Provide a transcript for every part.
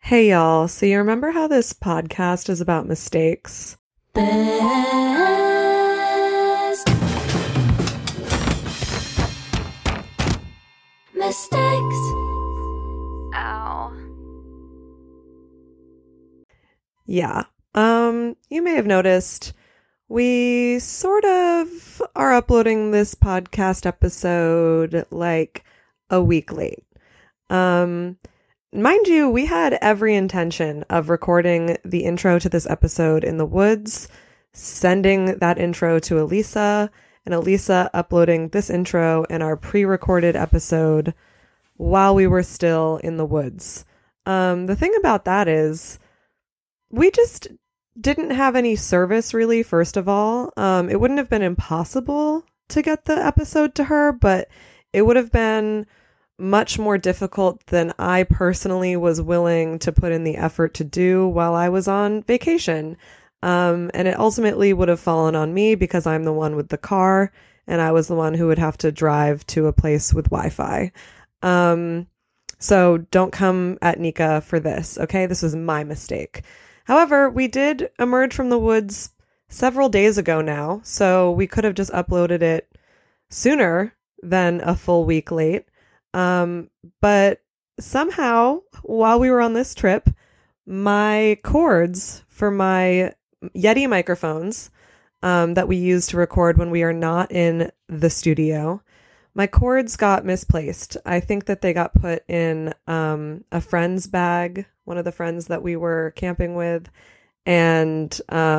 Hey y'all, so you remember how this podcast is about mistakes? Best mistakes. Ow. Yeah. You may have noticed we sort of are uploading this podcast episode like a week late. Mind you, we had every intention of recording the intro to this episode in the woods, sending that intro to Elisa, and Elisa uploading this intro and our pre-recorded episode while we were still in the woods. The thing about that is we just didn't have any service really, first of all. It wouldn't have been impossible to get the episode to her, but it would have been much more difficult than I personally was willing to put in the effort to do while I was on vacation. And it ultimately would have fallen on me because I'm the one with the car and I was the one who would have to drive to a place with Wi-Fi. So don't come at Nika for this, okay? This was my mistake. However, we did emerge from the woods several days ago now, so we could have just uploaded it sooner than a full week late. But somehow, while we were on this trip, my cords for my Yeti microphones, that we use to record when we are not in the studio, my cords got misplaced. I think that they got put in, a friend's bag, one of the friends that we were camping with. And,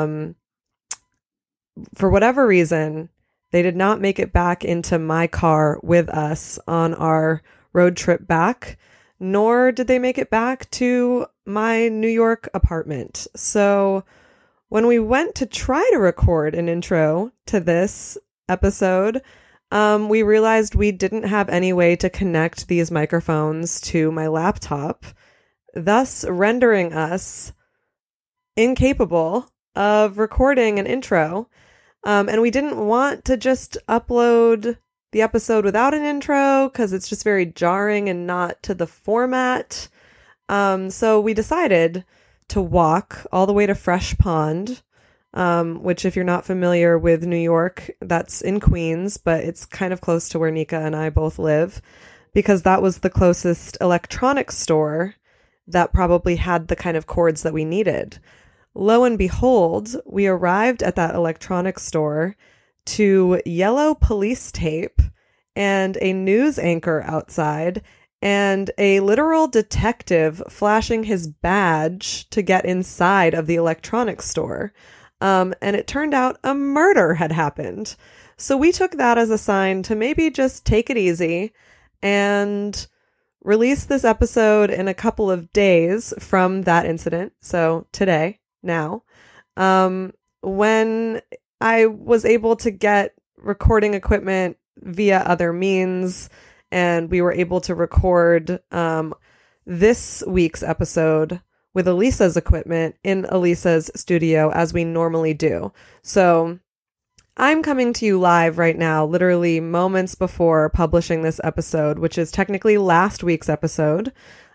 for whatever reason, they did not make it back into my car with us on our road trip back, nor did they make it back to my New York apartment. So when we went to try to record an intro to this episode, we realized we didn't have any way to connect these microphones to my laptop, thus rendering us incapable of recording an intro. And we didn't want to just upload the episode without an intro because it's just very jarring and not to the format. So we decided to walk all the way to Fresh Pond, which if you're not familiar with New York, that's in Queens, but it's kind of close to where Nika and I both live because that was the closest electronics store that probably had the kind of cords that we needed. Lo and behold, we arrived at that electronics store to yellow police tape and a news anchor outside and a literal detective flashing his badge to get inside of the electronics store. And it turned out a murder had happened. So we took that as a sign to maybe just take it easy and release this episode in a couple of days from that incident. So today. Now, when I was able to get recording equipment via other means and we were able to record this week's episode with Elisa's equipment in Elisa's studio as we normally do. So I'm coming to you live right now, literally moments before publishing this episode, which is technically last week's episode,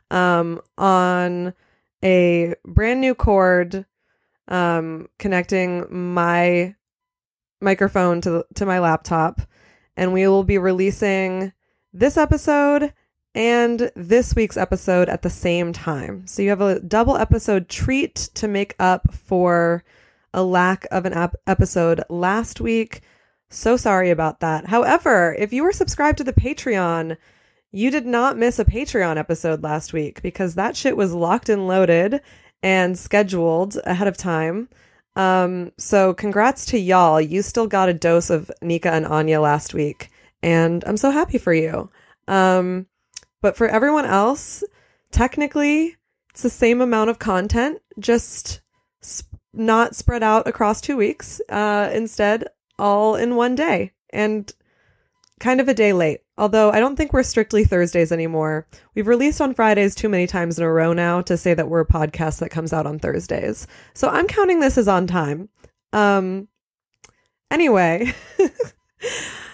on a brand new cord, connecting my microphone to my laptop, and we will be releasing this episode and this week's episode at the same time. So you have a double episode treat to make up for a lack of an episode last week. So sorry about that. However, if you were subscribed to the Patreon, you did not miss a Patreon episode last week because that shit was locked and loaded and scheduled ahead of time. So congrats to y'all. You still got a dose of Nika and Anya last week, and I'm so happy for you. But for everyone else, technically, it's the same amount of content, just not spread out across 2 weeks. Instead, all in one day, and kind of a day late. Although I don't think we're strictly Thursdays anymore. We've released on Fridays too many times in a row now to say that we're a podcast that comes out on Thursdays. So I'm counting this as on time. Anyway,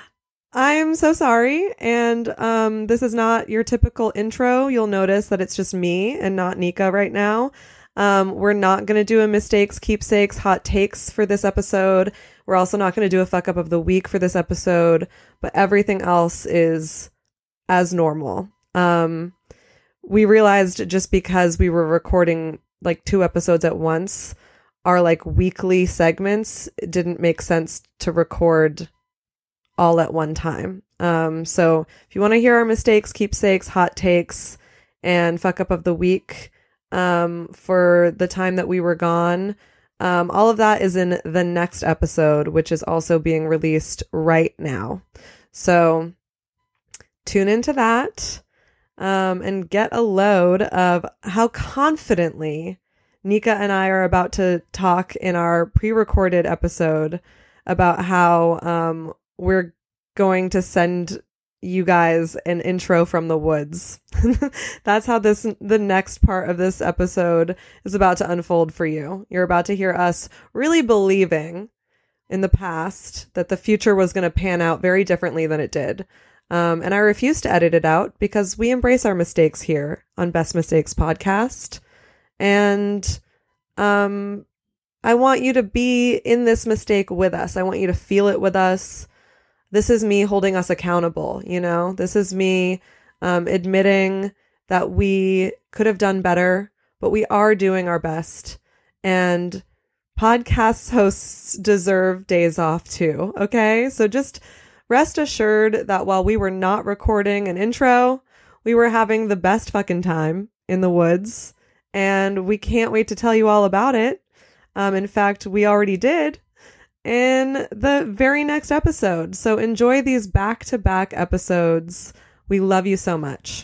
I'm so sorry. And this is not your typical intro. You'll notice that it's just me and not Nika right now. We're not going to do a mistakes, keepsakes, hot takes for this episode. We're also not going to do a fuck up of the week for this episode, but everything else is as normal. We realized just because we were recording like 2 episodes at once, our like weekly segments, it didn't make sense to record all at one time. So if you want to hear our mistakes, keepsakes, hot takes, and fuck up of the week for the time that we were gone, all of that is in the next episode, which is also being released right now. So tune into that and get a load of how confidently Nika and I are about to talk in our pre-recorded episode about how we're going to send you guys an intro from the woods. That's how the next part of this episode is about to unfold for you. You're about to hear us really believing in the past that the future was going to pan out very differently than it did. And I refuse to edit it out because we embrace our mistakes here on Best Mistakes Podcast. And I want you to be in this mistake with us. I want you to feel it with us. This is me holding us accountable, you know? This is me admitting that we could have done better, but we are doing our best. And podcast hosts deserve days off too, okay? So just rest assured that while we were not recording an intro, we were having the best fucking time in the woods. And we can't wait to tell you all about it. In fact, we already did in the very next episode. So enjoy these back-to-back episodes. We love you so much.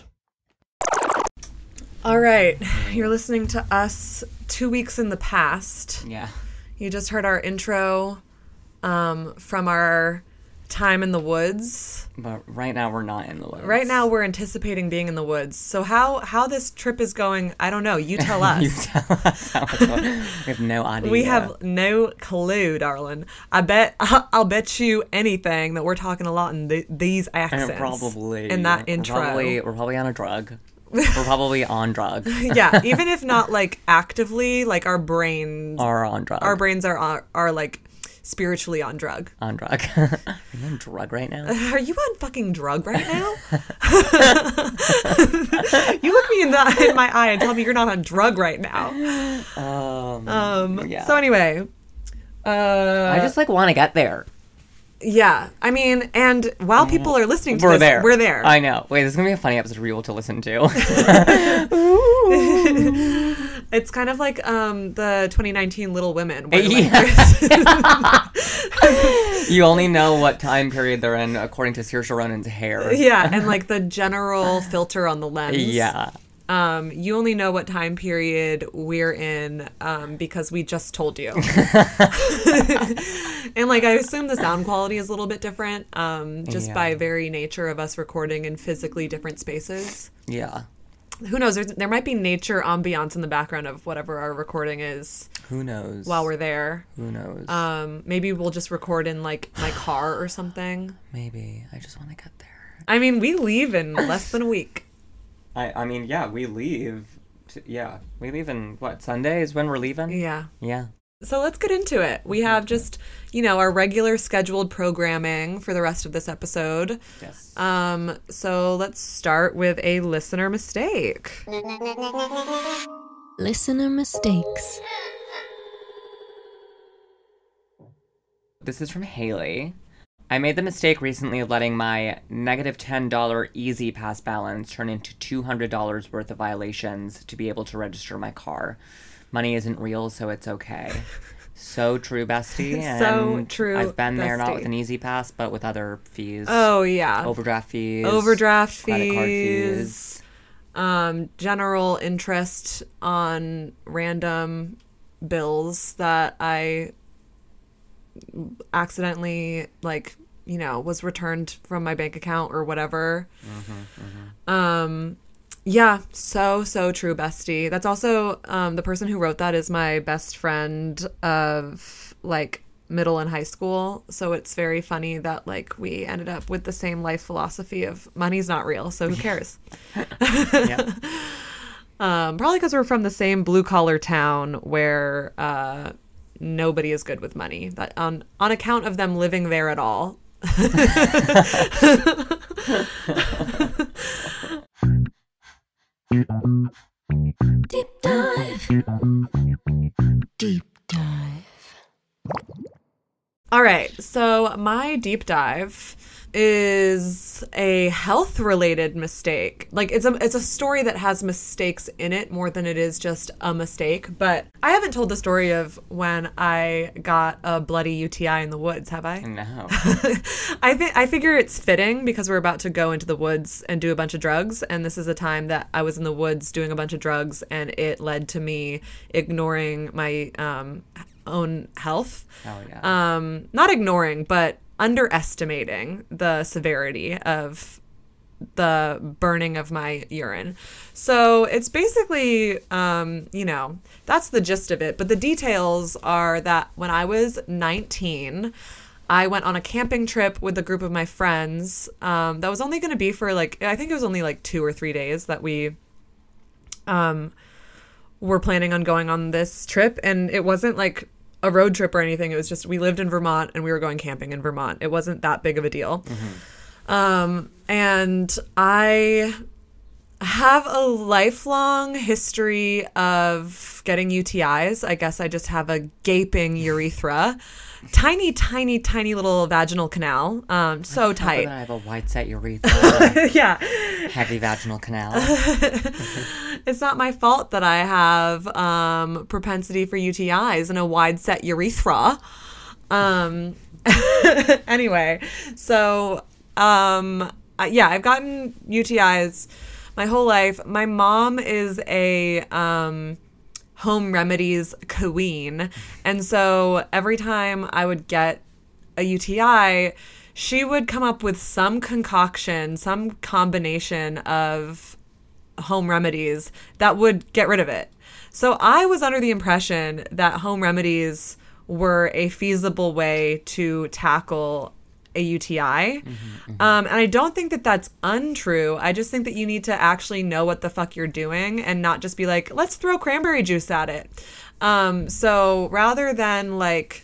All right. You're listening to us 2 weeks in the past. Yeah. You just heard our intro from our time in the woods. But right now we're not in the woods. Right now we're anticipating being in the woods. So how this trip is going, I don't know. You tell us. You tell us how it's going. We have no idea. We have no clue, darling. I'll bet you anything that we're talking a lot in these accents. And probably. In that intro. We're probably on a drug. We're probably on drugs. Yeah, even if not like actively, like our brains are on drug. Our brains are like spiritually on drug. On drug. Are you on drug right now? Are you on fucking drug right now? You look me in my eye and tell me you're not on drug right now. Yeah. So anyway, I just like want to get there. Yeah, I mean, and while people are listening to we're this, we're there. I know. Wait, this is gonna be a funny episode for people to listen to. It's kind of like the 2019 Little Women. Where, you only know what time period they're in according to Saoirse Ronan's hair. Yeah, and like the general filter on the lens. Yeah. You only know what time period we're in because we just told you. And like I assume the sound quality is a little bit different just by very nature of us recording in physically different spaces. Yeah. Who knows? There might be nature ambiance in the background of whatever our recording is. Who knows? While we're there. Who knows? Maybe we'll just record in like my car or something. Maybe. I just want to get there. I mean, we leave in less than a week. I mean, yeah, we leave. We leave in, what, Sunday is when we're leaving? Yeah. Yeah. So let's get into it. We have just, our regular scheduled programming for the rest of this episode. Yes. So let's start with a listener mistake. Listener mistakes. This is from Haley. I made the mistake recently of letting my negative $10 Easy Pass balance turn into $200 worth of violations to be able to register my car. Money isn't real, so it's okay. So true, bestie. And so true, I've been there, not bestie. with an Easy Pass, but with other fees. Oh, yeah. Overdraft fees. Credit card fees. General interest on random bills that I accidentally was returned from my bank account or whatever. Yeah, so true, bestie. That's also the person who wrote that is my best friend of middle and high school. So it's very funny that like we ended up with the same life philosophy of money's not real, so who cares? Yeah. Probably because we're from the same blue collar town where nobody is good with money. That on account of them living there at all. Deep dive. Deep dive. All right, so my deep dive is a health related mistake. Like it's a story that has mistakes in it more than it is just a mistake. But I haven't told the story of when I got a bloody UTI in the woods, have I? No. I figure it's fitting because we're about to go into the woods and do a bunch of drugs, and this is a time that I was in the woods doing a bunch of drugs, and it led to me ignoring my own health. Oh yeah. Not ignoring, but underestimating the severity of the burning of my urine. So it's basically, that's the gist of it. But the details are that when I was 19, I went on a camping trip with a group of my friends. That was only going to be for I think it was only 2 or 3 days that we were planning on going on this trip. And it wasn't like a road trip or anything. It was just we lived in Vermont and we were going camping in Vermont. It wasn't that big of a deal. And I have a lifelong history of getting UTIs. I guess I just have a gaping urethra. Tiny, tiny, tiny little vaginal canal. So tight. I have a wide set urethra. Yeah. Heavy vaginal canal. It's not my fault that I have propensity for UTIs and a wide set urethra. Anyway, so I've gotten UTIs my whole life. My mom is a home remedies queen, and so every time I would get a UTI, she would come up with some concoction, some combination of home remedies that would get rid of it. So I was under the impression that home remedies were a feasible way to tackle a UTI. And I don't think that that's untrue. I just think that you need to actually know what the fuck you're doing and not just be like, let's throw cranberry juice at it. So rather than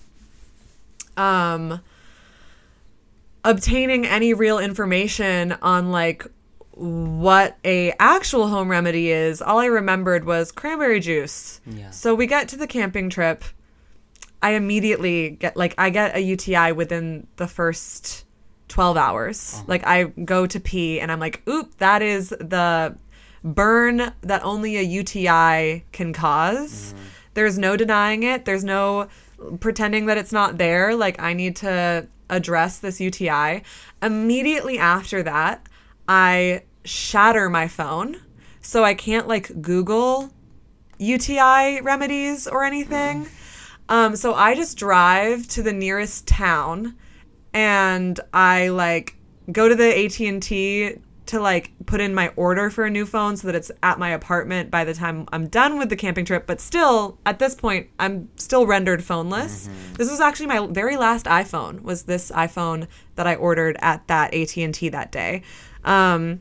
obtaining any real information on what a actual home remedy is, all I remembered was cranberry juice. Yeah. So we get to the camping trip. I immediately get a UTI within the first 12 hours. I go to pee and I'm like, oop, that is the burn that only a UTI can cause. There's no denying it. There's no pretending that it's not there. I need to address this UTI. Immediately after that, I shatter my phone. So I can't Google UTI remedies or anything. So I just drive to the nearest town and I go to the AT&T to put in my order for a new phone so that it's at my apartment by the time I'm done with the camping trip. But still, at this point, I'm still rendered phoneless. This was actually my very last iPhone, was this iPhone that I ordered at that AT&T that day. And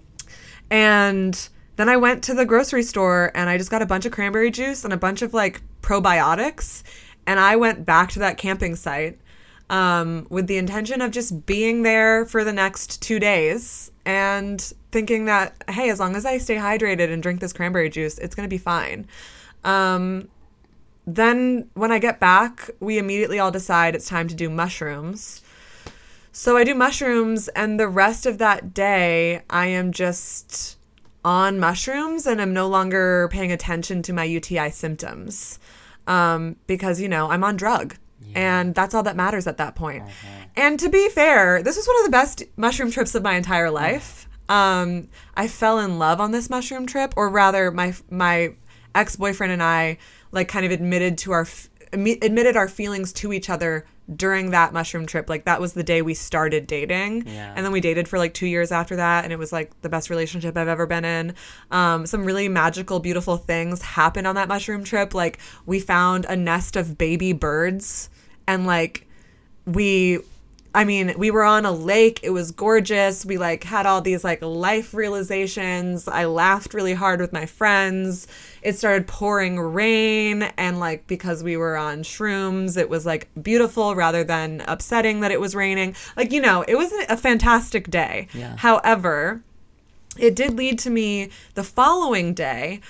then I went to the grocery store and I just got a bunch of cranberry juice and a bunch of probiotics. And I went back to that camping site with the intention of just being there for the next 2 days and thinking that, hey, as long as I stay hydrated and drink this cranberry juice, it's going to be fine. Then when I get back, we immediately all decide it's time to do mushrooms. So I do mushrooms, and the rest of that day, I am just on mushrooms and I'm no longer paying attention to my UTI symptoms because, I'm on drug. Yeah. And that's all that matters at that point. And to be fair, this was one of the best mushroom trips of my entire life. I fell in love on this mushroom trip, or rather my ex-boyfriend and I kind of admitted our feelings to each other during that mushroom trip. That was the day we started dating. Yeah. And then we dated for 2 years after that, and it was the best relationship I've ever been in. Some really magical, beautiful things happened on that mushroom trip. We found a nest of baby birds And like we were on a lake. It was gorgeous. We like had all these like life realizations. I laughed really hard with my friends. It started pouring rain, and like because we were on shrooms, it was like beautiful rather than upsetting that it was raining. Like, you know, it was a fantastic day. Yeah. However, it did lead to me the following day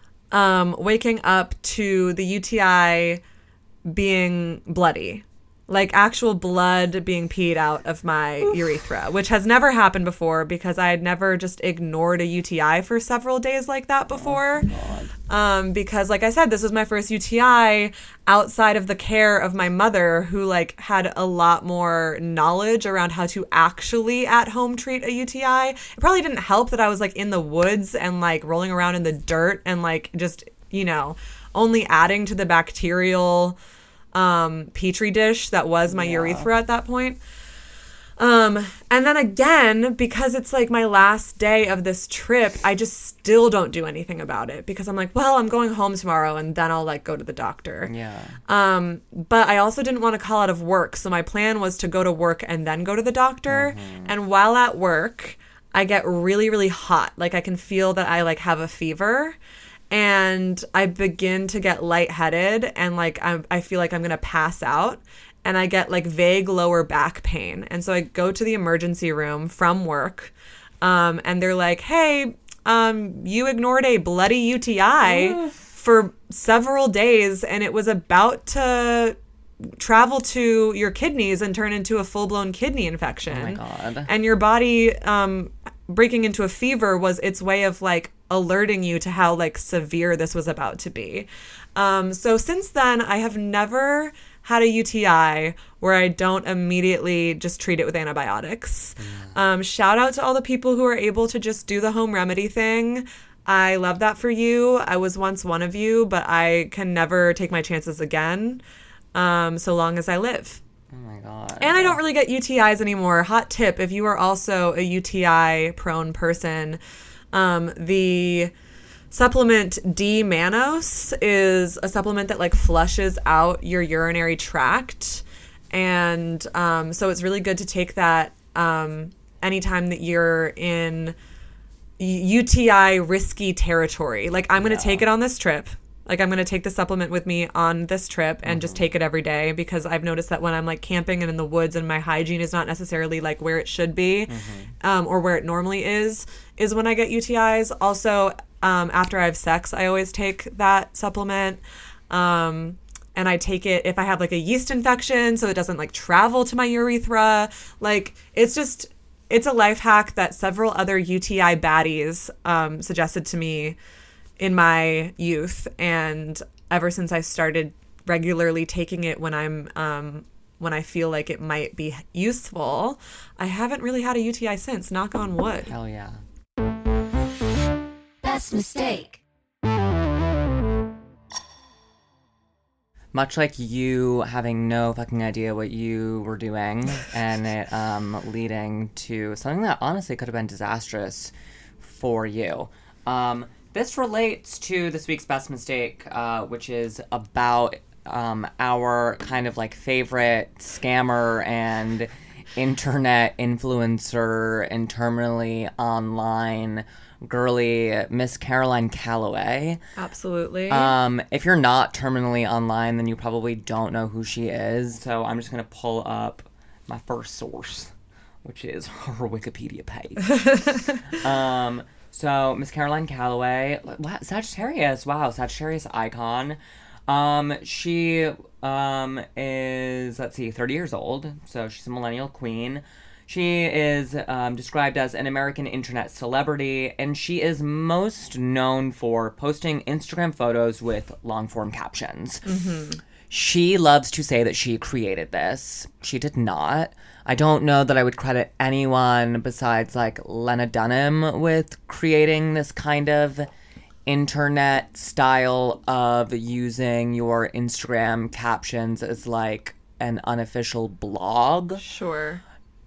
waking up to the UTI being bloody. Like actual blood being peed out of my urethra, which has never happened before because I had never just ignored a UTI for several days like that before. Because like I said, this was my first UTI outside of the care of my mother, who like had a lot more knowledge around how to actually at home treat a UTI. It probably didn't help that I was like in the woods and like rolling around in the dirt and like just, you know, only adding to the bacterial petri dish that was my urethra at that point. And then again, because it's like my last day of this trip, I just still don't do anything about it because I'm like, well, I'm going home tomorrow and then I'll like go to the doctor. Yeah. But I also didn't want to call out of work. So my plan was to go to work and then go to the doctor. And while at work, I get really, really hot. Like I can feel that I like have a fever. And I begin to get lightheaded and like I feel like I'm going to pass out, and I get like vague lower back pain. And so I go to the emergency room from work, and they're like, hey, you ignored a bloody UTI for several days and it was about to travel to your kidneys and turn into a full-blown kidney infection. Oh my God. And your body breaking into a fever was its way of like alerting you to how like severe this was about to be. So since then, I have never had a UTI where I don't immediately just treat it with antibiotics. Shout out to all the people who are able to just do the home remedy thing. I love that for you. I was once one of you, but I can never take my chances again, so long as I live. Oh my God. And I don't really get UTIs anymore. Hot tip, if you are also a UTI prone person, the supplement D-mannose is a supplement that like flushes out your urinary tract. And so it's really good to take that anytime that you're in UTI risky territory. Like I'm going to take it on this trip. Like I'm going to take the supplement with me on this trip and just take it every day, because I've noticed that when I'm like camping and in the woods and my hygiene is not necessarily like where it should be or where it normally is when I get UTIs. Also, after I have sex, I always take that supplement. And I take it if I have like a yeast infection so it doesn't like travel to my urethra. Like it's a life hack that several other UTI baddies suggested to me in my youth, and ever since I started regularly taking it when when I feel like it might be useful, I haven't really had a UTI since. Knock on wood. Hell yeah. Best mistake. Much like you having no fucking idea what you were doing and it leading to something that honestly could have been disastrous for you. This relates to this week's best mistake, which is about our kind of like favorite scammer and internet influencer and terminally online girly Miss Caroline Calloway. Absolutely. If you're not terminally online, then you probably don't know who she is. So I'm just going to pull up my first source, which is her Wikipedia page. So, Miss Caroline Calloway, Sagittarius, wow, Sagittarius icon. She is, 30 years old, so she's a millennial queen. She is described as an American internet celebrity, and she is most known for posting Instagram photos with long-form captions. She loves to say that she created this. She did not. I don't know that I would credit anyone besides like Lena Dunham with creating this kind of internet style of using your Instagram captions as like an unofficial blog. Sure.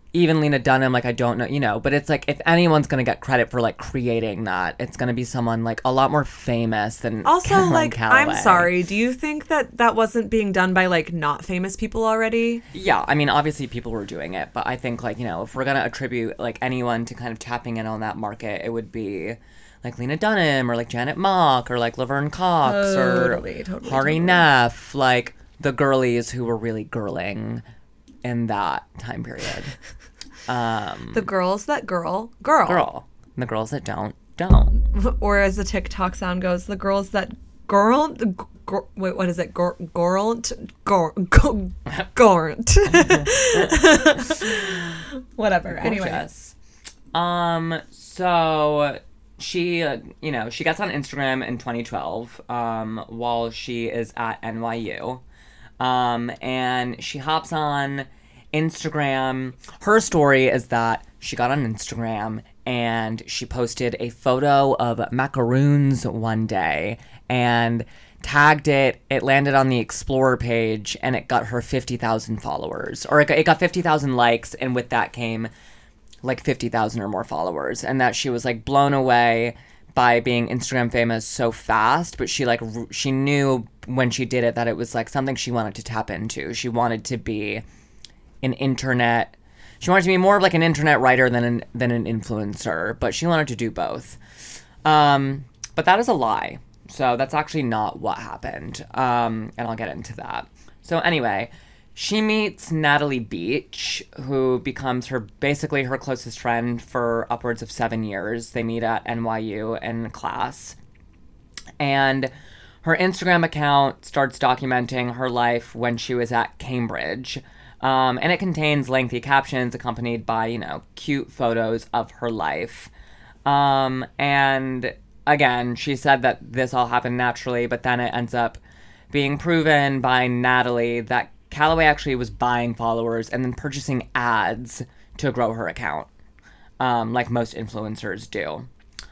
even Lena Dunham, like, I don't know, you know, but it's like, if anyone's gonna get credit for like creating that, it's gonna be someone like a lot more famous than Also, Caroline like, Calloway. I'm sorry. Do you think that wasn't being done by like not famous people already? Yeah, I mean, obviously people were doing it, but I think, like, you know, if we're gonna attribute like anyone to kind of tapping in on that market, it would be like Lena Dunham or like Janet Mock or like Laverne Cox Totally, or Hari Neff, like the girlies who were really girling in that time period. The girls that girl. Girl. And the girls that don't. Or as the TikTok sound goes, the girls that girl. Wait, what is it? Gorant? Gorant. Whatever. Anyway. Gorgeous. So she, you know, she gets on Instagram in 2012 while she is at NYU. And she hops on Instagram. Her story is that she got on Instagram and she posted a photo of macaroons one day and tagged it. It landed on the Explorer page and it got her 50,000 followers. Or it got 50,000 likes, and with that came like 50,000 or more followers. And that she was like blown away by being Instagram famous so fast, but she knew when she did it that it was like something she wanted to tap into. She wanted to be she wanted to be more of like an internet writer than an influencer, but she wanted to do both. But that is a lie. So that's actually not what happened. And I'll get into that. So anyway, she meets Natalie Beach, who becomes basically her closest friend for upwards of 7 years. They meet at NYU in class. And her Instagram account starts documenting her life when she was at Cambridge. And it contains lengthy captions accompanied by, you know, cute photos of her life. And again, she said that this all happened naturally, but then it ends up being proven by Natalie that Calloway actually was buying followers and then purchasing ads to grow her account, like most influencers do.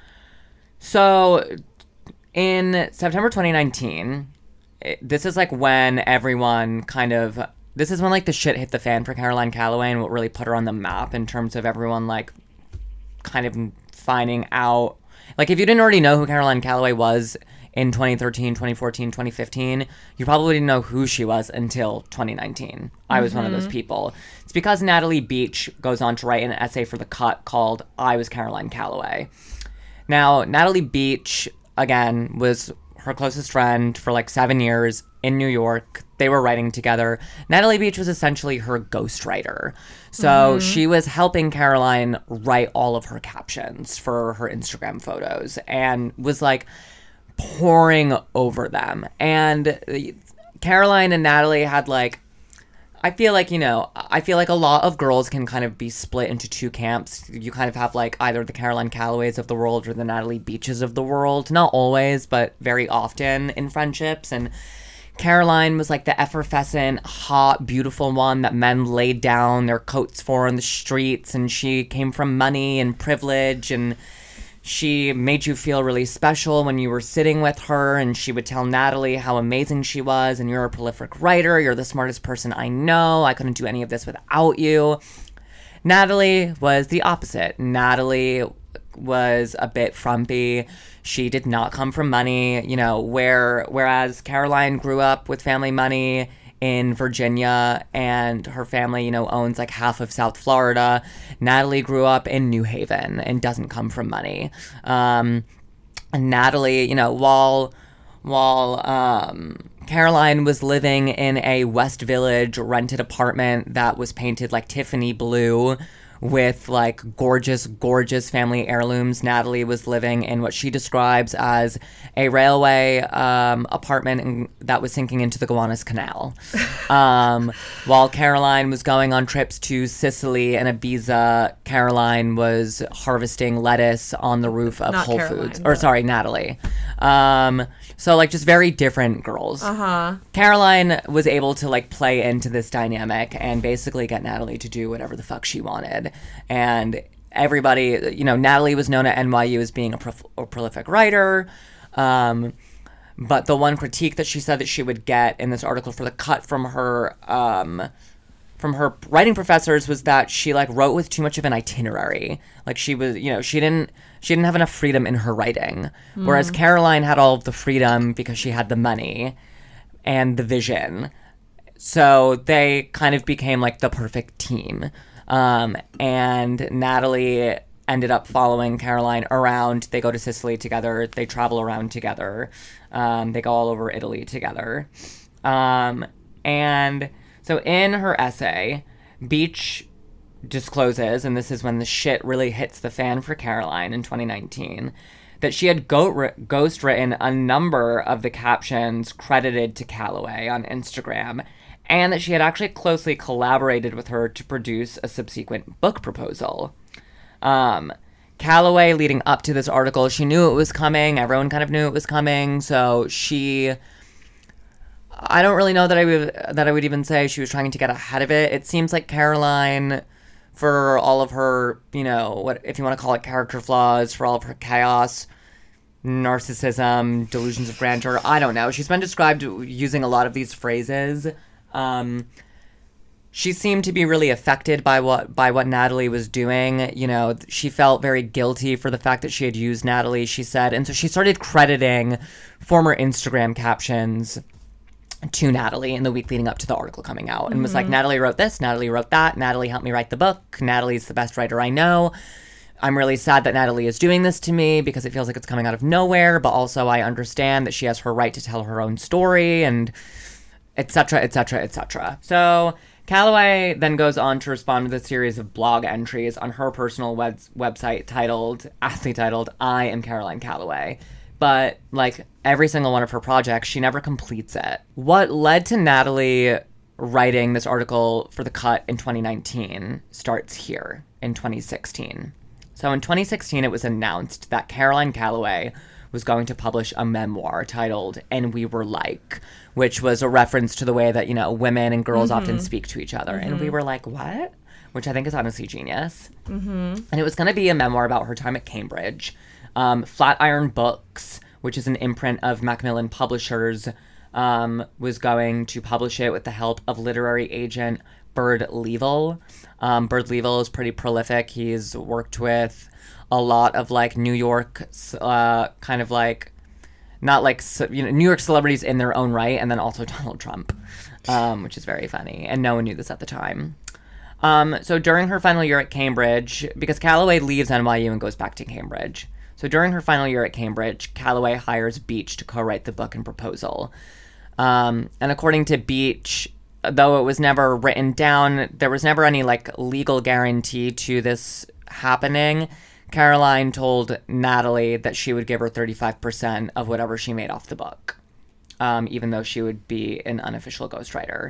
So in September 2019, this is like when this is when like the shit hit the fan for Caroline Calloway and what really put her on the map in terms of everyone like kind of finding out. Like, if you didn't already know who Caroline Calloway was in 2013, 2014, 2015, you probably didn't know who she was until 2019. I was one of those people. It's because Natalie Beach goes on to write an essay for The Cut called I Was Caroline Calloway. Now, Natalie Beach, again, was her closest friend for like 7 years in New York. They were writing together. Natalie Beach was essentially her ghostwriter. So she was helping Caroline write all of her captions for her Instagram photos and was like pouring over them. And Caroline and Natalie had like, I feel like a lot of girls can kind of be split into two camps. You kind of have like either the Caroline Callaways of the world or the Natalie Beaches of the world. Not always, but very often in friendships. And Caroline was like the effervescent, hot, beautiful one that men laid down their coats for in the streets. And she came from money and privilege, and she made you feel really special when you were sitting with her, and she would tell Natalie how amazing she was, and you're a prolific writer, you're the smartest person I know, I couldn't do any of this without you. Natalie was the opposite. Natalie was a bit frumpy. She did not come from money, whereas Caroline grew up with family money in Virginia, and her family, owns like half of South Florida. Natalie grew up in New Haven and doesn't come from money. And Natalie, while Caroline was living in a West Village rented apartment that was painted like Tiffany blue with like gorgeous family heirlooms, Natalie was living in what she describes as a railway apartment that was sinking into the Gowanus Canal. While Caroline was going on trips to Sicily and Ibiza, Caroline was harvesting lettuce on the roof of Whole Foods. Natalie. So like just very different girls. Caroline was able to like play into this dynamic and basically get Natalie to do whatever the fuck she wanted. And everybody, Natalie was known at NYU as being a prolific writer. But the one critique that she said that she would get in this article for The Cut from her from her writing professors was that she like wrote with too much of an itinerary. Like she was, she didn't have enough freedom in her writing. Whereas Caroline had all of the freedom because she had the money and the vision. So they kind of became like the perfect team. And Natalie ended up following Caroline around. They go to Sicily together. They travel around together. They go all over Italy together. And so in her essay, Beach discloses, and this is when the shit really hits the fan for Caroline in 2019, that she had ghost written a number of the captions credited to Calloway on Instagram, and that she had actually closely collaborated with her to produce a subsequent book proposal. Calloway, leading up to this article, she knew it was coming. Everyone kind of knew it was coming, so I don't really know that I would even say she was trying to get ahead of it. It seems like Caroline, for all of her, what if you want to call it character flaws, for all of her chaos, narcissism, delusions of grandeur, I don't know. She's been described using a lot of these phrases. She seemed to be really affected by what Natalie was doing. She felt very guilty for the fact that she had used Natalie, she said. And so she started crediting former Instagram captions to Natalie in the week leading up to the article coming out, and was like, Natalie wrote this, Natalie wrote that, Natalie helped me write the book, Natalie's the best writer I know. I'm really sad that Natalie is doing this to me because it feels like it's coming out of nowhere, but also I understand that she has her right to tell her own story, and etc., etc., etc. So Calloway then goes on to respond with a series of blog entries on her personal website aptly titled, I am Caroline Calloway. But, like, every single one of her projects, she never completes it. What led to Natalie writing this article for The Cut in 2019 starts here, in 2016. So in 2016, it was announced that Caroline Calloway was going to publish a memoir titled And We Were Like, which was a reference to the way that, women and girls often speak to each other. And we were like, what? Which I think is honestly genius. And it was going to be a memoir about her time at Cambridge. Flatiron Books, which is an imprint of Macmillan Publishers, was going to publish it with the help of literary agent Bird Leavell. Bird Leavell is pretty prolific. He's worked with a lot of like New York, kind of like, not like, New York celebrities in their own right, and then also Donald Trump, which is very funny. And no one knew this at the time. So during her final year at Cambridge, because Calloway leaves NYU and goes back to Cambridge. So during her final year at Cambridge, Calloway hires Beach to co-write the book and proposal. And according to Beach, though it was never written down, there was never any like legal guarantee to this happening. Caroline told Natalie that she would give her 35% of whatever she made off the book, even though she would be an unofficial ghostwriter.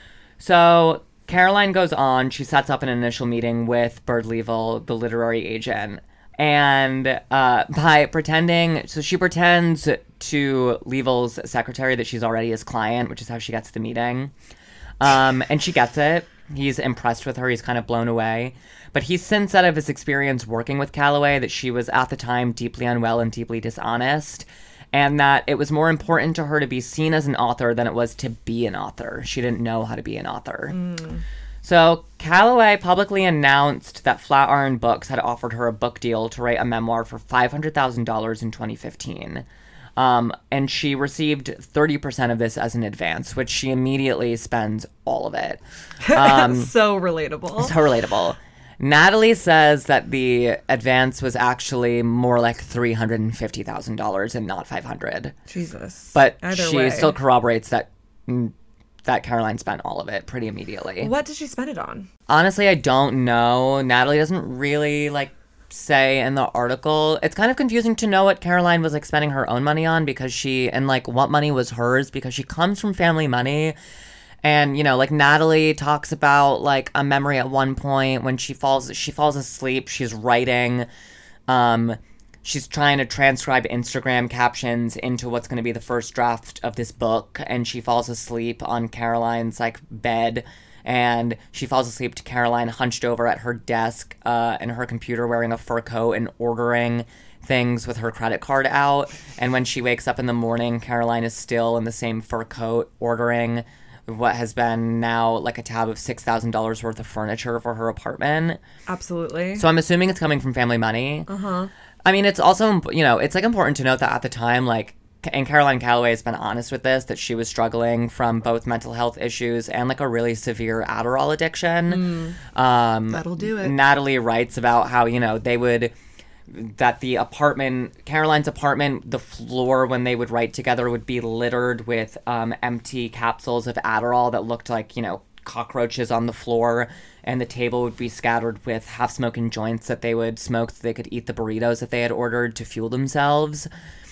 So Caroline goes on, she sets up an initial meeting with Bird Leavell, the literary agent, and by pretending, so she pretends to Leavell's secretary that she's already his client, which is how she gets the meeting. And she gets it. He's impressed with her. He's kind of blown away. But he's since said of his experience working with Calloway that she was at the time deeply unwell and deeply dishonest, and that it was more important to her to be seen as an author than it was to be an author. She didn't know how to be an author. So Calloway publicly announced that Flatiron Books had offered her a book deal to write a memoir for $500,000 in 2015. And she received 30% of this as an advance, which she immediately spends all of it. So relatable. So relatable. Natalie says that the advance was actually more like $350,000 and not $500,000. Jesus. But Either she way. still corroborates that Caroline spent all of it pretty immediately. What did she spend it on? Honestly, I don't know. Natalie doesn't really say in the article. It's kind of confusing to know what Caroline was spending her own money on, because what money was hers, because she comes from family money. And, Natalie talks about, a memory at one point when she falls asleep, she's writing, she's trying to transcribe Instagram captions into what's going to be the first draft of this book, and she falls asleep on Caroline's, bed, and she falls asleep to Caroline hunched over at her desk, and her computer wearing a fur coat and ordering things with her credit card out. And when she wakes up in the morning, Caroline is still in the same fur coat ordering what has been now like a tab of $6,000 worth of furniture for her apartment. Absolutely. So I'm assuming it's coming from family money. Uh-huh. I mean, it's also, you know, it's like important to note that at the time, like, and Caroline Calloway has been honest with this, that she was struggling from both mental health issues and like a really severe Adderall addiction. That'll do it. Natalie writes about how, you know, that the apartment, Caroline's apartment, the floor when they would write together would be littered with empty capsules of Adderall that looked like, you know, cockroaches on the floor, and the table would be scattered with half-smoking joints that they would smoke so they could eat the burritos that they had ordered to fuel themselves.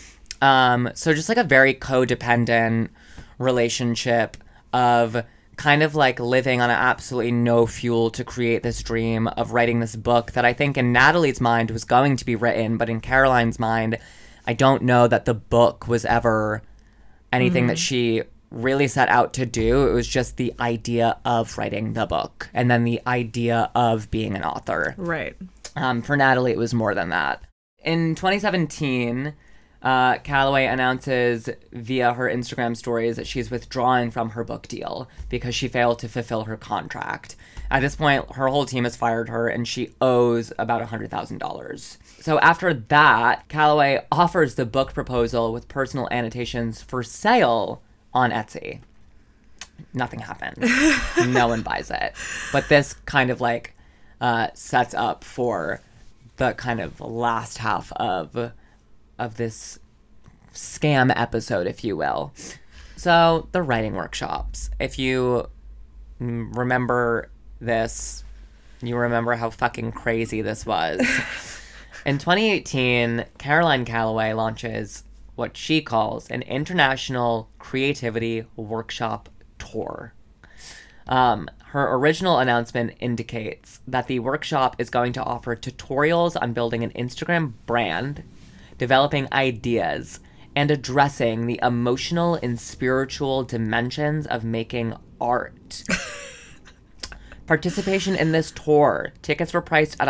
So just like a very codependent relationship of kind of like living on absolutely no fuel to create this dream of writing this book that I think in Natalie's mind was going to be written, but in Caroline's mind, I don't know that the book was ever anything that she really set out to do. It was just the idea of writing the book and then the idea of being an author. Right. For Natalie, it was more than that. In 2017, Calloway announces via her Instagram stories that she's withdrawing from her book deal because she failed to fulfill her contract. At this point, her whole team has fired her and she owes about $100,000. So after that, Calloway offers the book proposal with personal annotations for sale on Etsy. Nothing happens. No one buys it. But this kind of like sets up for the kind of last half of this scam episode, if you will. So, the writing workshops. If you remember this, you remember how fucking crazy this was. In 2018, Caroline Calloway launches what she calls an International Creativity Workshop Tour. Her original announcement indicates that the workshop is going to offer tutorials on building an Instagram brand, developing ideas, and addressing the emotional and spiritual dimensions of making art. Participation in this tour, tickets were priced at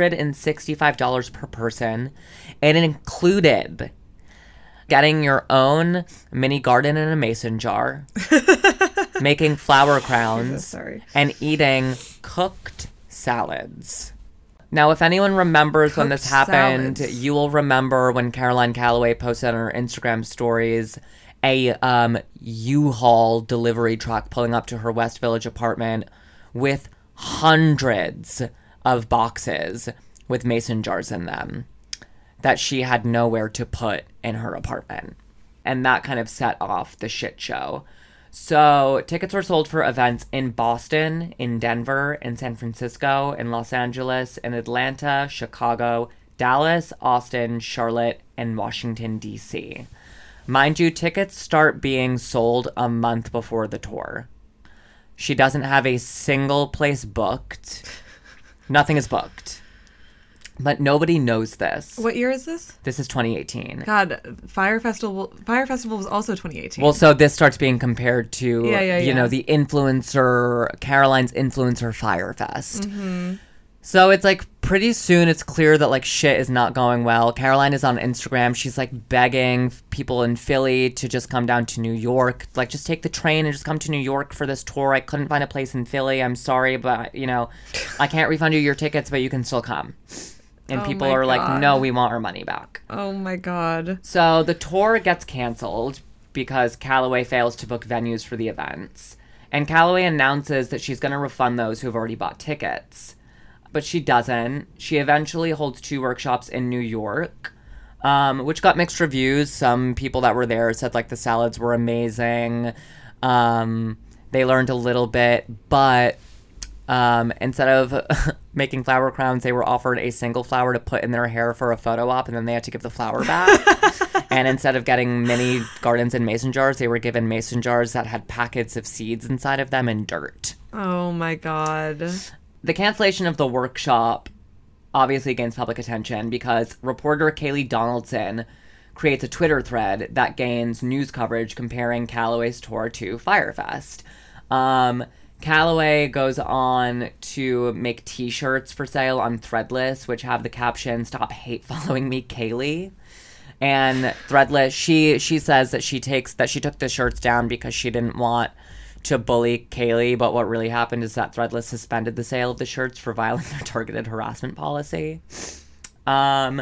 $165 per person, and it included getting your own mini garden in a mason jar, making flower crowns, and eating cooked salads. Now, if anyone remembers when this happened, you will remember when Caroline Calloway posted on her Instagram stories a U-Haul delivery truck pulling up to her West Village apartment with hundreds of boxes with mason jars in them that she had nowhere to put in her apartment. And that kind of set off the shit show. So tickets were sold for events in Boston, in Denver, in San Francisco, in Los Angeles, in Atlanta, Chicago, Dallas, Austin, Charlotte, and Washington, D.C. Mind you, tickets start being sold a month before the tour. She doesn't have a single place booked. Nothing is booked. But nobody knows this. What year is this? This is 2018. God, Fire Festival was also 2018. Well, so this starts being compared to, you know, the Caroline's influencer Fyre Fest. Mm-hmm. So it's like pretty soon it's clear that like shit is not going well. Caroline is on Instagram. She's like begging people in Philly to just come down to New York. Like just take the train and just come to New York for this tour. I couldn't find a place in Philly. I'm sorry, but you know, I can't refund you your tickets, but you can still come. And people are like, no, we want our money back. Oh my God. So the tour gets canceled because Calloway fails to book venues for the events. And Calloway announces that she's going to refund those who have already bought tickets. But she doesn't. She eventually holds 2 workshops in New York, which got mixed reviews. Some people that were there said like the salads were amazing. They learned a little bit, but instead of making flower crowns, they were offered a single flower to put in their hair for a photo op, and then they had to give the flower back. And instead of getting mini gardens in mason jars, they were given mason jars that had packets of seeds inside of them and dirt. Oh my God. The cancellation of the workshop obviously gains public attention because reporter Kaylee Donaldson creates a Twitter thread that gains news coverage comparing Calloway's tour to Fyre Fest. Calloway goes on to make t-shirts for sale on Threadless, which have the caption, "Stop hate following me, Kaylee." And Threadless, she says that she took the shirts down because she didn't want to bully Kaylee, but what really happened is that Threadless suspended the sale of the shirts for violating their targeted harassment policy. And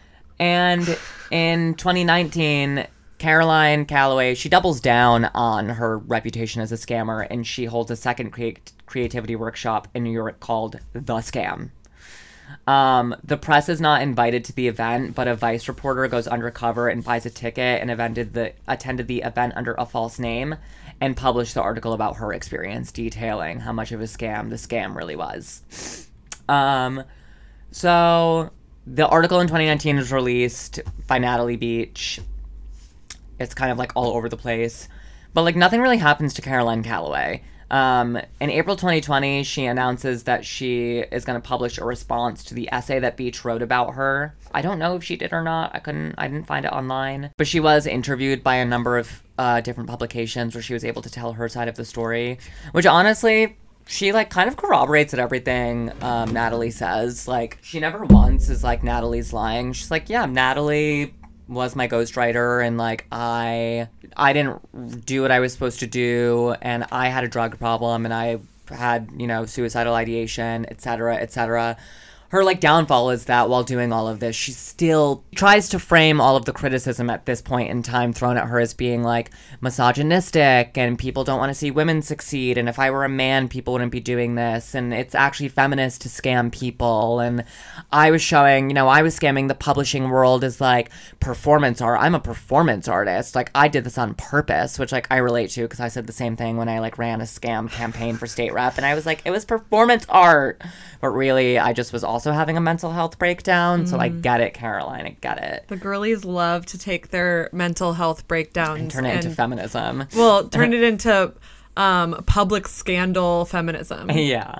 in 2019, Caroline Calloway, she doubles down on her reputation as a scammer, and she holds a second creativity workshop in New York called The Scam. The press is not invited to the event, but a Vice reporter goes undercover and buys a ticket and attended the event under a false name and published the article about her experience, detailing how much of a scam the scam really was. So the article in 2019 was released by Natalie Beach. It's kind of like all over the place, but like nothing really happens to Caroline Calloway. In April 2020, she announces that she is going to publish a response to the essay that Beach wrote about her. I don't know if she did or not. I didn't find it online, but she was interviewed by a number of different publications where she was able to tell her side of the story, which honestly, she like kind of corroborates everything Natalie says. Like, she never once is like, Natalie's lying. She's like, yeah, Natalie was my ghostwriter, and like I didn't do what I was supposed to do, and I had a drug problem, and I had, you know, suicidal ideation, etc., etc. Her like downfall is that while doing all of this, she still tries to frame all of the criticism at this point in time thrown at her as being like misogynistic, and people don't want to see women succeed, and if I were a man, people wouldn't be doing this, and it's actually feminist to scam people. And I was showing, you know, I was scamming the publishing world as like performance art. I'm a performance artist. Like, I did this on purpose, which like I relate to because I said the same thing when I like ran a scam campaign for state rep, and I was like, it was performance art, but really I just was also having a mental health breakdown. So I get it, Caroline, I get it. The girlies love to take their mental health breakdowns and turn it into feminism. Well, turn it into public scandal feminism. Yeah.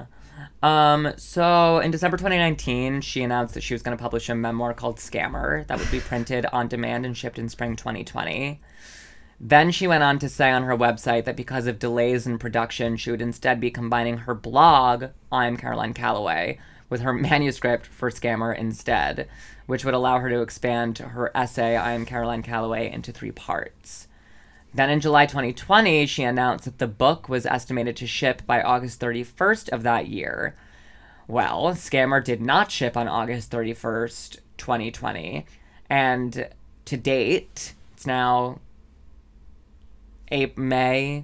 So in December 2019, she announced that she was going to publish a memoir called Scammer that would be printed on demand and shipped in spring 2020. Then she went on to say on her website that because of delays in production, she would instead be combining her blog, I'm Caroline Calloway, with her manuscript for Scammer instead, which would allow her to expand her essay, I Am Caroline Calloway, into 3 parts. Then in July 2020, she announced that the book was estimated to ship by August 31st of that year. Well, Scammer did not ship on August 31st, 2020, and to date, it's now April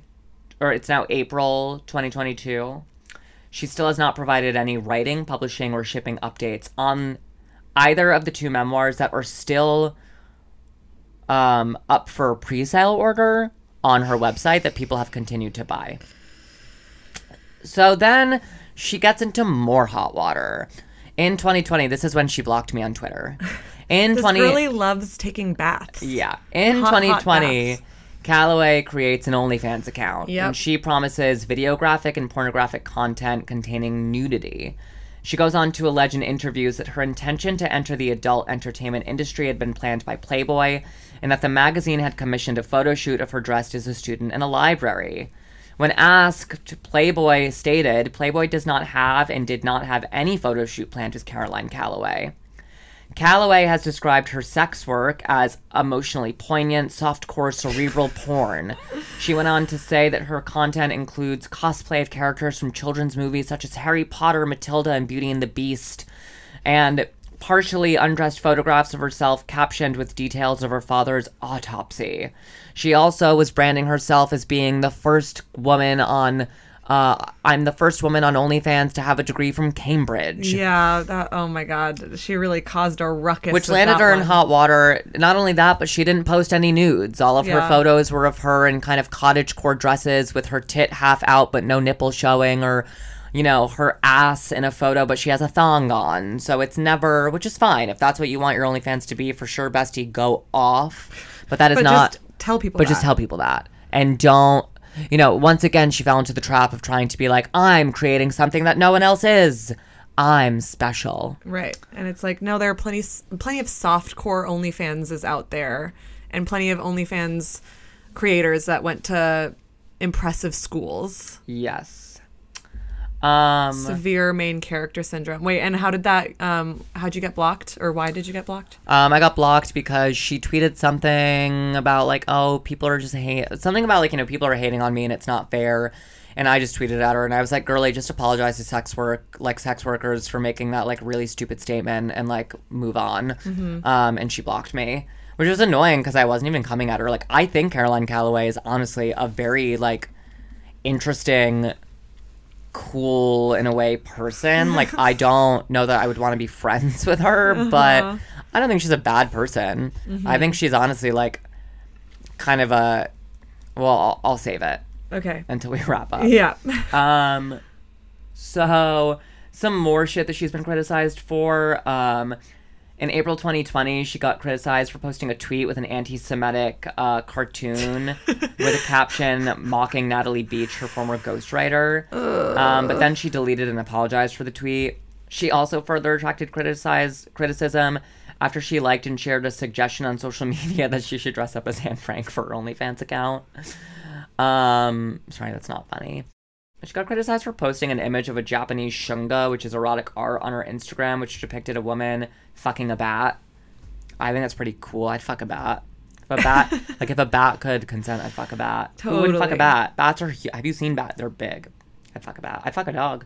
2022. She still has not provided any writing, publishing, or shipping updates on either of the 2 memoirs that are still up for pre-sale order on her website that people have continued to buy. So then she gets into more hot water. In 2020, this is when she blocked me on Twitter. This girlie loves taking baths. Yeah. In 2020... Calloway creates an OnlyFans account, and she promises videographic and pornographic content containing nudity. She goes on to allege in interviews that her intention to enter the adult entertainment industry had been planned by Playboy, and that the magazine had commissioned a photo shoot of her dressed as a student in a library. When asked, Playboy stated, Playboy does not have and did not have any photo shoot planned with Caroline Calloway. Calloway has described her sex work as emotionally poignant, softcore, cerebral porn. She went on to say that her content includes cosplay of characters from children's movies such as Harry Potter, Matilda, and Beauty and the Beast, and partially undressed photographs of herself captioned with details of her father's autopsy. She also was branding herself as being the first woman on I'm the first woman on OnlyFans to have a degree from Cambridge. Yeah, oh my God. She really caused a ruckus. Which landed her in hot water. Not only that, but she didn't post any nudes. All of her photos were of her in kind of cottagecore dresses with her tit half out but no nipple showing, or, you know, her ass in a photo but she has a thong on. So it's never, which is fine. If that's what you want your OnlyFans to be, for sure, bestie, go off. But that is not. Just tell people But just tell people that. And don't. You know, once again, she fell into the trap of trying to be like, I'm creating something that no one else is. I'm special. Right. And it's like, no, there are plenty of softcore OnlyFans out there, and plenty of OnlyFans creators that went to impressive schools. Yes. Severe main character syndrome. Wait, and how'd you get blocked, or why did you get blocked? I got blocked because she tweeted something about like, oh, people are just something about like, people are hating on me and it's not fair. And I just tweeted at her and I was like, girlie, just apologize to sex workers for making that like really stupid statement and like move on. And she blocked me, which was annoying because I wasn't even coming at her. Like, I think Caroline Calloway is honestly a very like interesting, cool in a way person. Like, I don't know that I would want to be friends with her, but I don't think she's a bad person. I think she's honestly like kind of I'll save it Okay. until we wrap up. Yeah. So some more shit that she's been criticized for. In April 2020, she got criticized for posting a tweet with an anti-Semitic cartoon with a caption mocking Natalie Beach, her former ghostwriter. But then she deleted and apologized for the tweet. She also further attracted criticism after she liked and shared a suggestion on social media that she should dress up as Anne Frank for her OnlyFans account. Sorry, that's not funny. She got criticized for posting an image of a Japanese shunga, which is erotic art, on her Instagram, which depicted a woman fucking a bat. I think that's pretty cool. I'd fuck a bat. If a bat could consent, I'd fuck a bat. Totally. Who wouldn't fuck a bat? Bats are have you seen bats? They're big. I'd fuck a bat. I'd fuck a dog.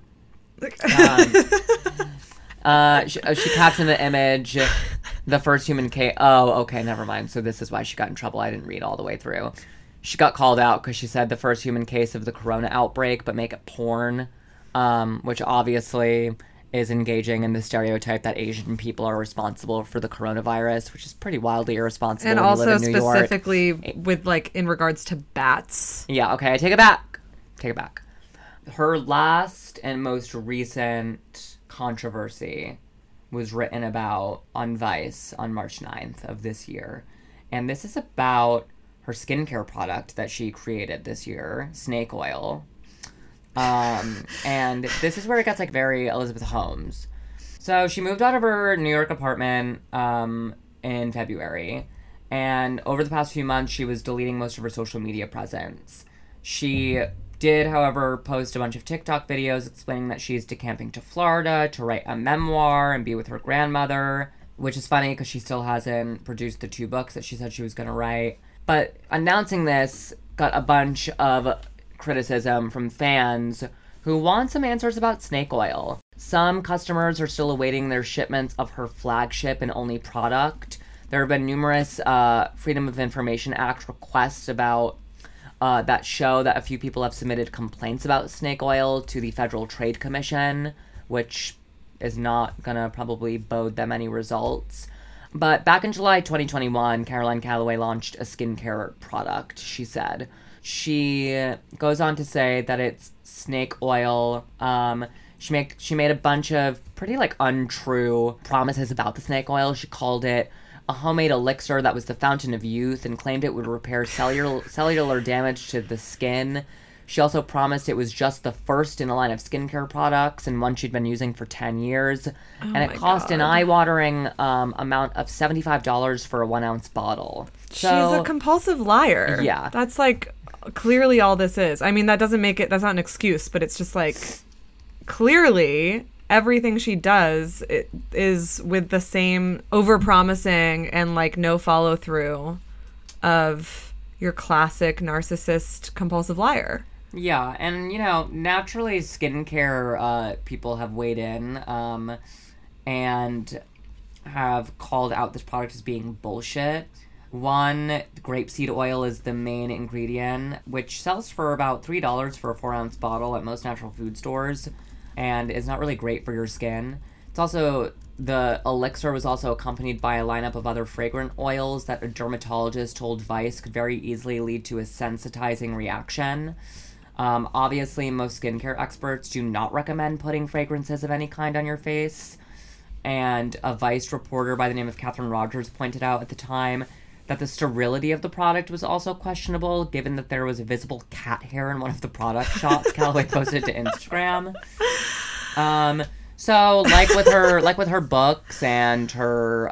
She captioned the image, the first human case. Oh, okay, never mind. So this is why she got in trouble. I didn't read all the way through. She got called out because she said the first human case of the corona outbreak, but make it porn, which obviously is engaging in the stereotype that Asian people are responsible for the coronavirus, which is pretty wildly irresponsible. And when also you live in New York. specifically with like in regards to bats. Yeah, okay, I take it back. Take it back. Her last and most recent controversy was written about on Vice on March 9th of this year. And this is about her skincare product that she created this year, snake oil. And this is where it gets like very Elizabeth Holmes. So she moved out of her New York apartment in February. And over the past few months, she was deleting most of her social media presence. She did, however, post a bunch of TikTok videos explaining that she's decamping to Florida to write a memoir and be with her grandmother, which is funny because she still hasn't produced the 2 books that she said she was going to write. But announcing this got a bunch of criticism from fans who want some answers about snake oil. Some customers are still awaiting their shipments of her flagship and only product. There have been numerous Freedom of Information Act requests about that show that a few people have submitted complaints about snake oil to the Federal Trade Commission, which is not gonna probably bode them any results. But back in July 2021, Caroline Calloway launched a skincare product, she said. She goes on to say that it's snake oil. She made a bunch of pretty, like, untrue promises about the snake oil. She called it a homemade elixir that was the fountain of youth and claimed it would repair cellular damage to the skin. She also promised it was just the first in a line of skincare products and one she'd been using for 10 years. And it cost an eye-watering amount of $75 for a 1-ounce bottle. So, she's a compulsive liar. Yeah. That's like clearly all this is. I mean, that doesn't make it, that's not an excuse, but it's just like clearly everything she does is with the same over-promising and like no follow-through of your classic narcissist compulsive liar. Yeah, and, naturally skincare people have weighed in and have called out this product as being bullshit. One, grapeseed oil is the main ingredient, which sells for about $3 for a 4-ounce bottle at most natural food stores and is not really great for your skin. It's also, the elixir was also accompanied by a lineup of other fragrant oils that a dermatologist told Vice could very easily lead to a sensitizing reaction. Obviously, most skincare experts do not recommend putting fragrances of any kind on your face. And a Vice reporter by the name of Catherine Rogers pointed out at the time that the sterility of the product was also questionable, given that there was visible cat hair in one of the product shots Calloway posted to Instagram. So, like with her books and her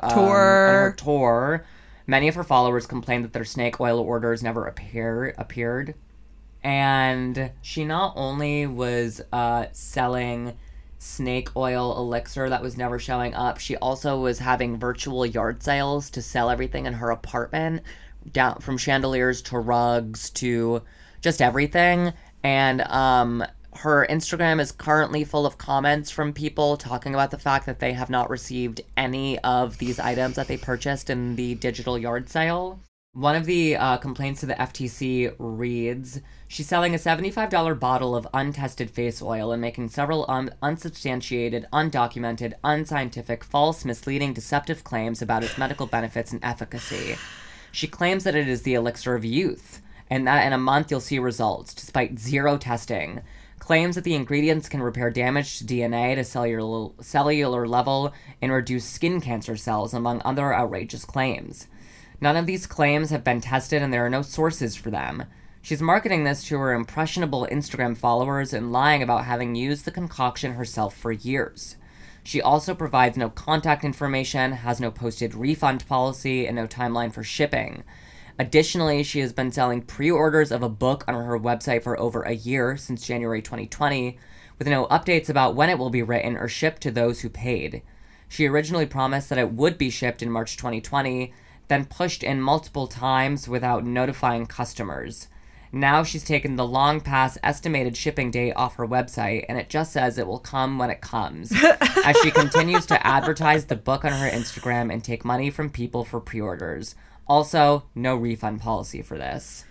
tour, many of her followers complained that their snake oil orders never appeared. And she not only was selling snake oil elixir that was never showing up, she also was having virtual yard sales to sell everything in her apartment, down from chandeliers to rugs to just everything. And her Instagram is currently full of comments from people talking about the fact that they have not received any of these items that they purchased in the digital yard sale. One of the complaints to the FTC reads, she's selling a $75 bottle of untested face oil and making several unsubstantiated, undocumented, unscientific, false, misleading, deceptive claims about its medical benefits and efficacy. She claims that it is the elixir of youth, and that in a month you'll see results, despite zero testing. Claims that the ingredients can repair damage to DNA to cellular level and reduce skin cancer cells, among other outrageous claims. None of these claims have been tested and there are no sources for them. She's marketing this to her impressionable Instagram followers and lying about having used the concoction herself for years. She also provides no contact information, has no posted refund policy, and no timeline for shipping. Additionally, she has been selling pre-orders of a book on her website for over a year, since January 2020, with no updates about when it will be written or shipped to those who paid. She originally promised that it would be shipped in March 2020, then pushed in multiple times without notifying customers. Now she's taken the long past estimated shipping date off her website, and it just says it will come when it comes, as she continues to advertise the book on her Instagram and take money from people for pre-orders. Also, no refund policy for this.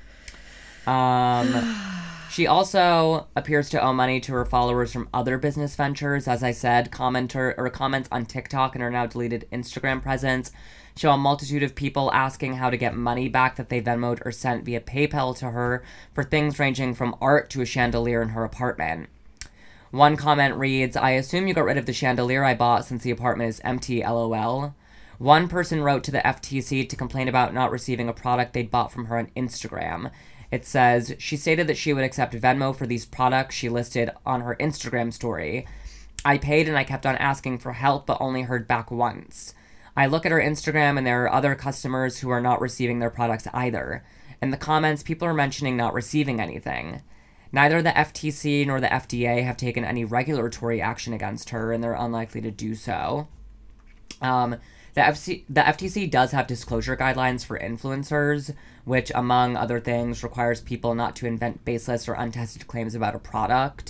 She also appears to owe money to her followers from other business ventures. As I said, comments on TikTok and her now deleted Instagram presence show a multitude of people asking how to get money back that they Venmoed or sent via PayPal to her for things ranging from art to a chandelier in her apartment. One comment reads, "I assume you got rid of the chandelier I bought since the apartment is empty, lol." One person wrote to the FTC to complain about not receiving a product they'd bought from her on Instagram. It says, she stated that she would accept Venmo for these products she listed on her Instagram story. I paid and I kept on asking for help, but only heard back once. I look at her Instagram and there are other customers who are not receiving their products either. In the comments, people are mentioning not receiving anything. Neither the FTC nor the FDA have taken any regulatory action against her, and they're unlikely to do so. The FTC does have disclosure guidelines for influencers, which, among other things, requires people not to invent baseless or untested claims about a product.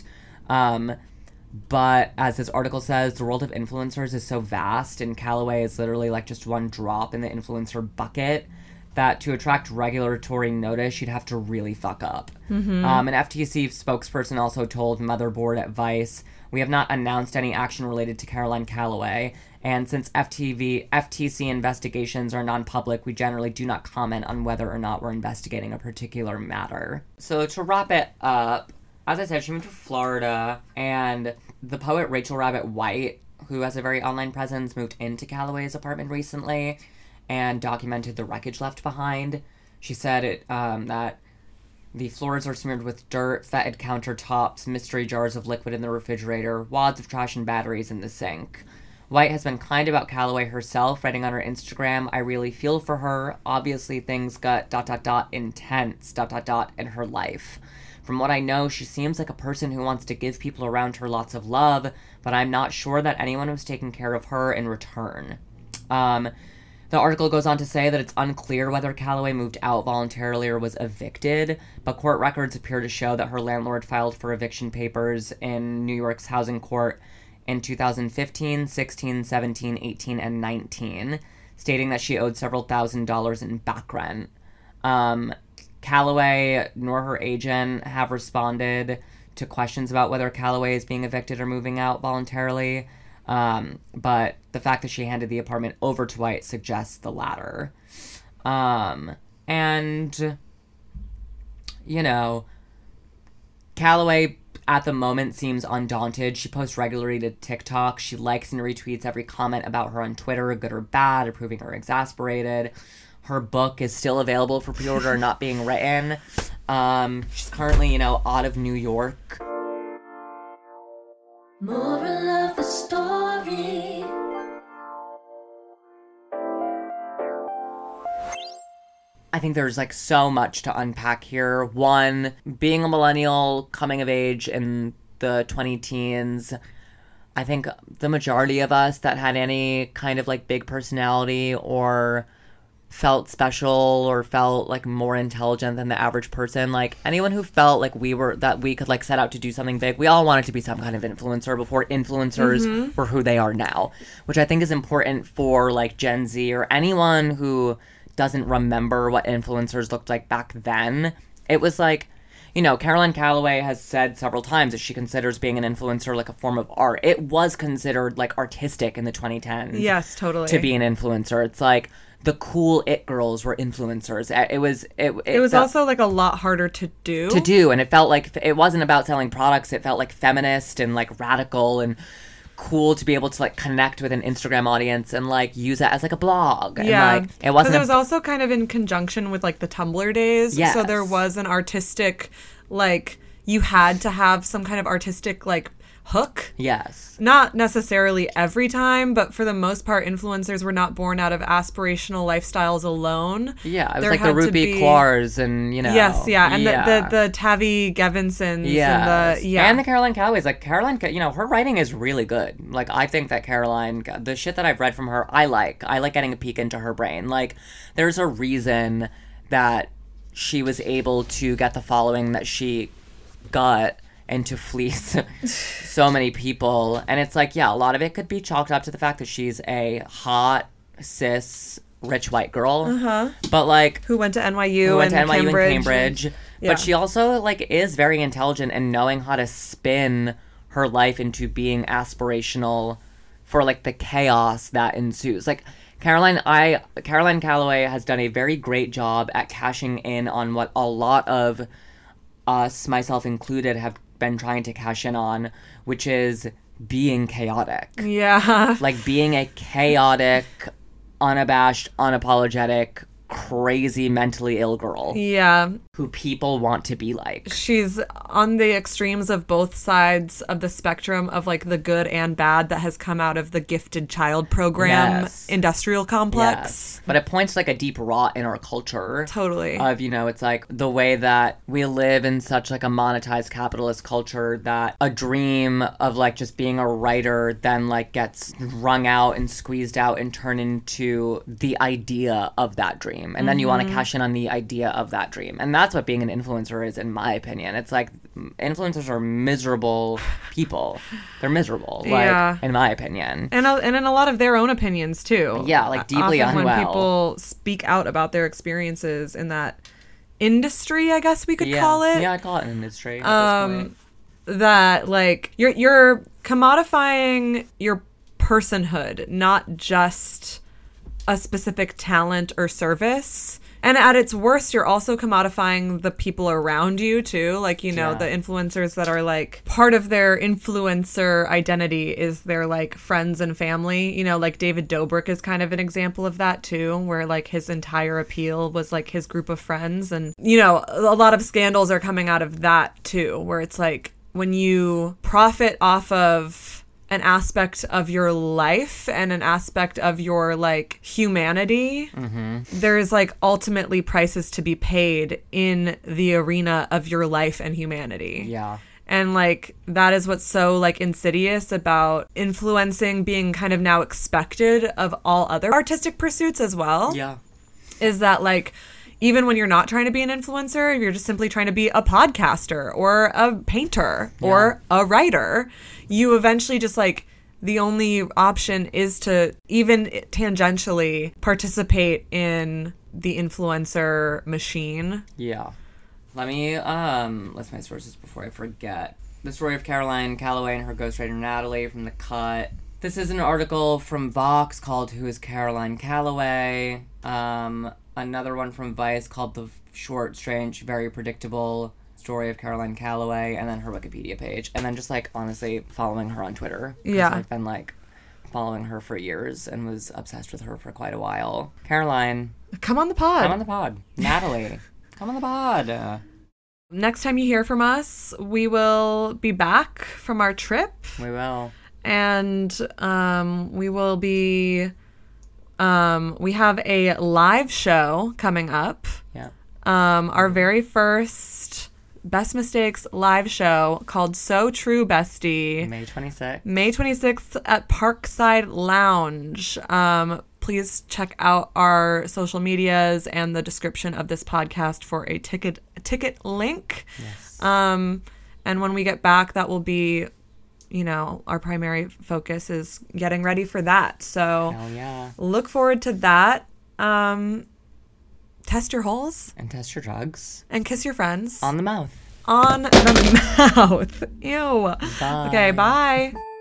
But as this article says, the world of influencers is so vast, and Callaway is literally like just one drop in the influencer bucket, that to attract regulatory notice, you'd have to really fuck up. An FTC spokesperson also told Motherboard at Vice, "We have not announced any action related to Caroline Callaway, and since FTC investigations are non-public, we generally do not comment on whether or not we're investigating a particular matter." So to wrap it up, as I said, she moved to Florida, and the poet Rachel Rabbit White, who has a very online presence, moved into Callaway's apartment recently and documented the wreckage left behind. She said that the floors are smeared with dirt, fetid countertops, mystery jars of liquid in the refrigerator, wads of trash and batteries in the sink. White has been kind about Callaway herself, writing on her Instagram, "I really feel for her. Obviously things got ... intense ... in her life. From what I know, she seems like a person who wants to give people around her lots of love, but I'm not sure that anyone was taking care of her in return." The article goes on to say that it's unclear whether Callaway moved out voluntarily or was evicted, but court records appear to show that her landlord filed for eviction papers in New York's housing court in 2015, 16, 17, 18, and 19, stating that she owed several $1,000s in back rent. Callaway nor her agent have responded to questions about whether Callaway is being evicted or moving out voluntarily, but the fact that she handed the apartment over to White suggests the latter. And, you know, Callaway at the moment seems undaunted. She posts regularly to TikTok. She likes and retweets every comment about her on Twitter, good or bad, approving or exasperated. Her book is still available for pre-order, not being written. She's currently, out of New York. Moral of the story. I think there's like so much to unpack here. One, being a millennial coming of age in the 20 teens, I think the majority of us that had any kind of like big personality or felt special or felt like more intelligent than the average person, like anyone who felt like that we could like set out to do something big, we all wanted to be some kind of influencer before influencers were who they are now, which I think is important for like Gen Z or anyone who doesn't remember what influencers looked like back then. It was like, you know, Caroline Calloway has said several times that she considers being an influencer like a form of art. It was considered like artistic in the 2010s. Yes, totally. To be an influencer. It's like the cool it girls were influencers. It was also like a lot harder to do. And it felt like it wasn't about selling products. It felt like feminist and like radical and cool to be able to like connect with an Instagram audience and like use it as like a blog. Yeah. And, like, it wasn't. Because it was also kind of in conjunction with like the Tumblr days. Yes. So there was an artistic, like, you had to have some kind of artistic like hook. Yes. Not necessarily every time, but for the most part, influencers were not born out of aspirational lifestyles alone. Yeah, it was There like the had to Rupi be- Kaurs and, you know. Yes, yeah, and yeah. the Tavi Gevinsons Yes. and And the Caroline Callaways. Like, Caroline, you know, her writing is really good. Like, I think that Caroline, the shit that I've read from her, I like getting a peek into her brain. Like, there's a reason that she was able to get the following that she got and to fleece so many people. And it's like, yeah, a lot of it could be chalked up to the fact that she's a hot, cis, rich white girl. But, like, who went to NYU, who went to and NYU Cambridge. and Cambridge. Yeah. But she also, like, is very intelligent and knowing how to spin her life into being aspirational for, like, the chaos that ensues. Like, Caroline Calloway has done a very great job at cashing in on what a lot of us, myself included, have been trying to cash in on, which is being chaotic. Yeah. Like, being a chaotic, unabashed, unapologetic, crazy, mentally ill girl Yeah. who people want to be like. She's on the extremes of both sides of the spectrum of like the good and bad that has come out of the gifted child program Yes. industrial complex. Yes. But it points to, like, a deep rot in our culture. Totally. Of, you know, it's like the way that we live in such like a monetized capitalist culture that a dream of like just being a writer then like gets wrung out and squeezed out and turned into the idea of that dream. And then you want to cash in on the idea of that dream. And that's what being an influencer is, in my opinion. It's like influencers are miserable people. They're miserable, like, Yeah. in my opinion. And in a lot of their own opinions too. Yeah, like, deeply Often unwell. when people speak out about their experiences in that industry, I guess we could Yeah. call it. Yeah, I'd call it an industry at this point. That like you're commodifying your personhood, not just a specific talent or service. And at its worst, you're also commodifying the people around you too. Like, you know, Yeah. the influencers that are like part of their influencer identity is their like friends and family. You know, like David Dobrik is kind of an example of that too, where like his entire appeal was like his group of friends. And, you know, a lot of scandals are coming out of that too, where it's like when you profit off of an aspect of your life and an aspect of your like humanity, there's like ultimately prices to be paid in the arena of your life and humanity. Yeah. And like that is what's so like insidious about influencing being kind of now expected of all other artistic pursuits as well. Yeah. Is that like even when you're not trying to be an influencer, if you're just simply trying to be a podcaster or a painter or a writer, you eventually just like the only option is to even tangentially participate in the influencer machine. Yeah. Let me list my sources before I forget. The story of Caroline Calloway and her ghostwriter Natalie from The Cut. This is an article from Vox called Who is Caroline Calloway? Another one from Vice called The Short, Strange, Very Predictable Story of Caroline Calloway, and then her Wikipedia page. And then just, like, honestly following her on Twitter. 'Cause Yeah. I've been, like, following her for years and was obsessed with her for quite a while. Caroline, Come on the pod. come on the pod. Natalie, come on the pod. Next time you hear from us, we will be back from our trip. We will. And we will be We have a live show coming up. Yeah. Our very first Best Mistakes live show called So True Bestie. May 26th. May 26th at Parkside Lounge. Please check out our social medias and the description of this podcast for a ticket link. Yes. And when we get back, that will be, our primary focus is getting ready for that. So Hell yeah. look forward to that. Test your holes And test your drugs. and kiss your friends On the mouth. on the mouth. Ew. Bye. Okay, bye.